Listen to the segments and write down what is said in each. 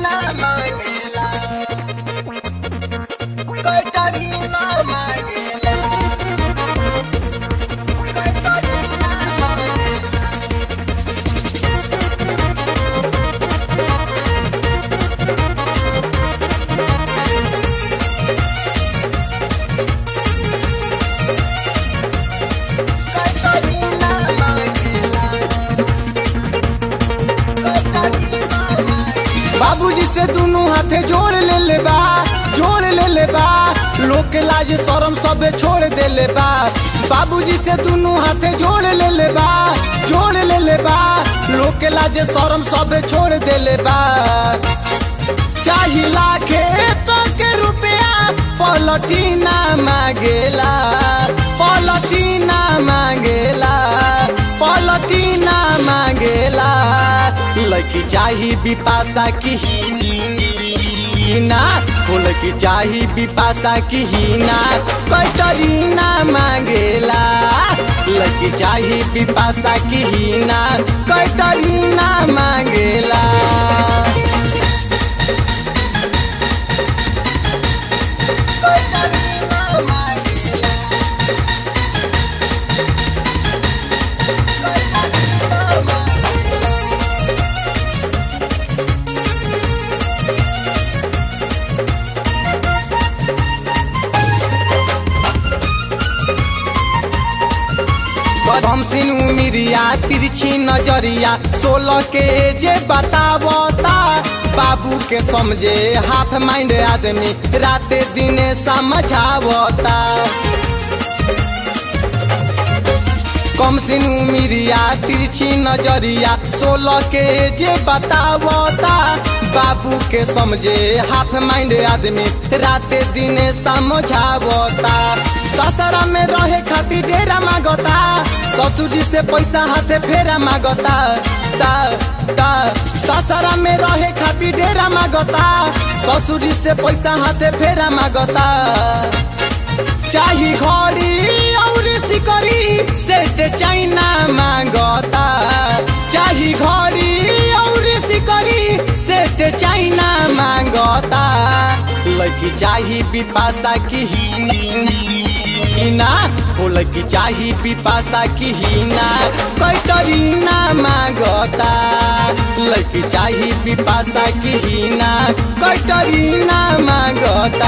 कैटरीना मांगेला कैटरीना मांगेला कैटरीना बाबूजी से दोनों हाथे जोड़ ले बा जोड़ ले बा लोग के लाज शरम सबे छोड़ दे ले बा बाबूजी से दोनों हाथे जोड़ ले बा जोड़ ले बा लोग के लाज शरम सबे छोड़ दे ले बा चाही लाखे तो के रुपया पलटीना मांगेला पलटीना मांगेला पलटीना मांगेला लड़की चाही बिपाशा की हीना लड़की चाही बिपाशा की हीना कैटरीना मांगेला लड़की चाही बिपाशा की हीना कैटरीना मांगेला हमसिन उमिरिया तिरछी नजरिया 16 के जे बतावता बाबू के समझे हाफ माइंड आदमी राते दिने समझावता कमसिन उमिरिया तिरछी नजरिया 16 के जे बतावता बाबू के समझे हाफ माइंड आदमी राते दिने समझावता ससुरा में रहे खातिर डेरा मांगता ससुर जी से पैसा हाथे फेरा मांगता ता ता ससुरा में रहे खातिर डेरा मांगता ससुर जी से पैसा हाथे फेरा मांगता चाही घड़ी और सिकरी सेट चाइना मांगता चाही घड़ी और सिकरी सेट चाइना मांगता लड़की चाही बिपाशा की हीना लड़की चाही बिपाशा की हीना कैटरीना मांगता लड़की चाही बिपाशा की हीना कैटरीना मांगता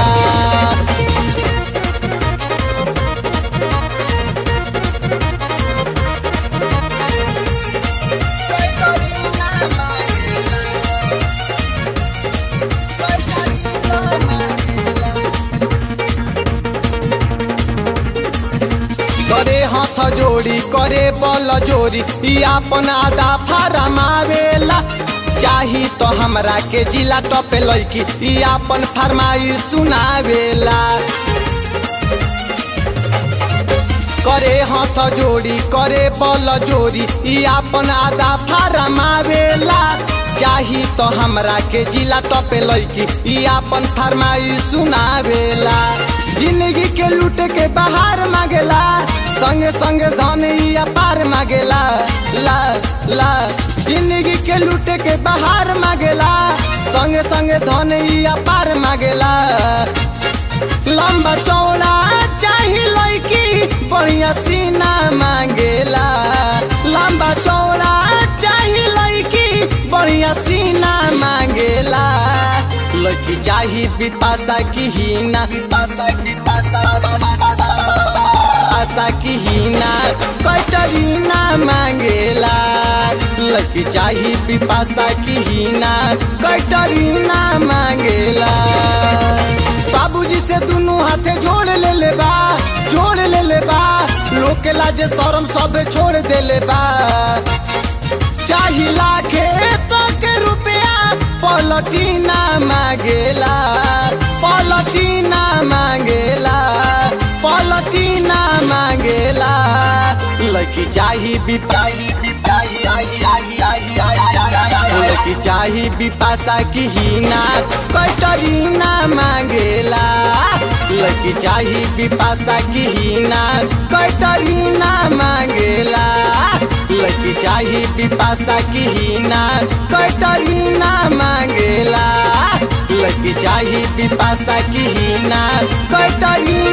करे हाथ जोड़ी करे बल जोड़ी अपन आदा फरमावेला चाही तो हमरा के जिला टपे लड़की अपन फरमाई सुनावेला करे हाथ जोड़ी करे बल जोड़ी अपन आदा फरमावेला चाही तो हमरा के जिला टपे लड़की अपन फरमाई सुनावेला जिंदगी के लूट के बाहर मांगेला संगे संगे धन पार मांगेला ला ला जिंदगी के लूट के बाहर मांगेला संगे संगे धन पार मांगेला लंबा चौड़ा चाही लड़की बढ़िया सीना मांगेला लंबा चौड़ा चाही लड़की बढ़िया सीना मांगेला लड़की चाही बिपाशा की हीना आशा की हीना कैटरीना मांगेला लड़की चाही बिपाशा की हीना कैटरीना मांगेला बाबूजी से दोनों हाथे जोड़ ले बा जोड़ ले बा लोग के लाज शरम सब छोड़ दे ले बा चाही लाखे तो के रुपया पलटीना मांगेला पलटीना मांगेला पलटीना मांगेला लड़की चाही लड़की चाही बिपाशा की हीना कैटरीना मांगेला लड़की चाही बिपाशा की हीना कैटरीना मांगेला लड़की चाही बिपाशा की हीना कैटरीना मांगेला। लड़की चाही पिपासा की हीना कैटरीना